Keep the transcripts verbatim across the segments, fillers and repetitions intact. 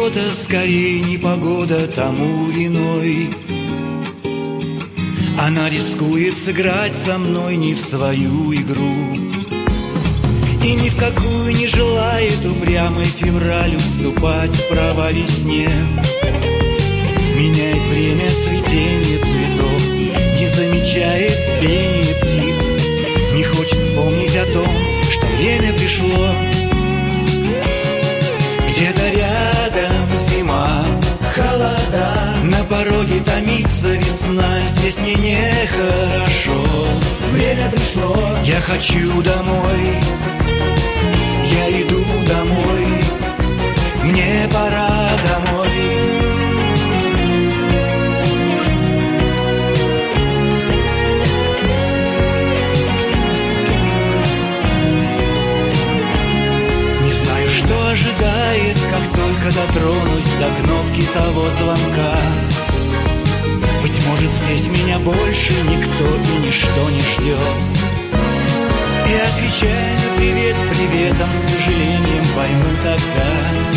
что-то, скорее непогода тому виной. Она рискует сыграть со мной не в свою игру, и ни в какую не желает упрямый февраль уступать в права весне. Меняет время цветения цветов, не замечает пения птиц, не хочет вспомнить о том, что время пришло. Где-то рядом зима, холода, на пороге томится весна. Здесь мне нехорошо, время пришло. Я хочу домой, я иду домой, мне пора домой. Что ожидает, как только дотронусь до кнопки того звонка? Быть может, здесь меня больше никто и ничто не ждет. И отвечая на привет приветом, с сожалением пойму тогда: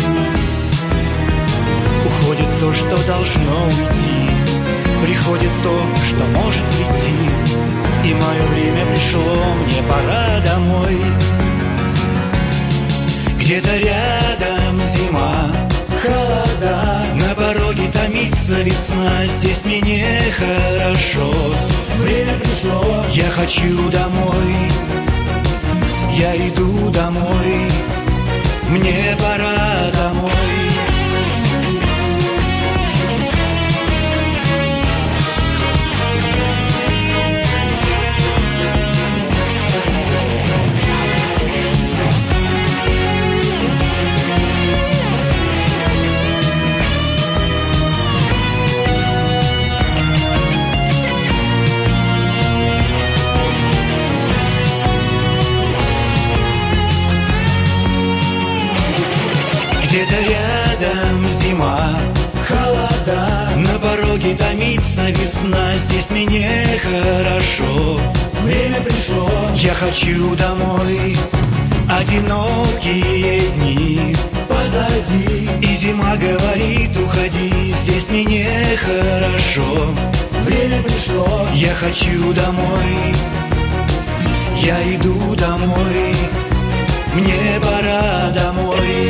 уходит то, что должно уйти, приходит то, что может прийти. И мое время пришло, мне пора домой. Где-то рядом зима, холода, на пороге томится весна. Здесь мне нехорошо, время пришло. Я хочу домой, я иду домой, мне пора домой. Где-то рядом зима, холода, на пороге томится весна. Здесь мне нехорошо, время пришло. Я хочу домой, одинокие дни позади, и зима говорит: уходи. Здесь мне нехорошо, время пришло. Я хочу домой, я иду домой, мне пора домой.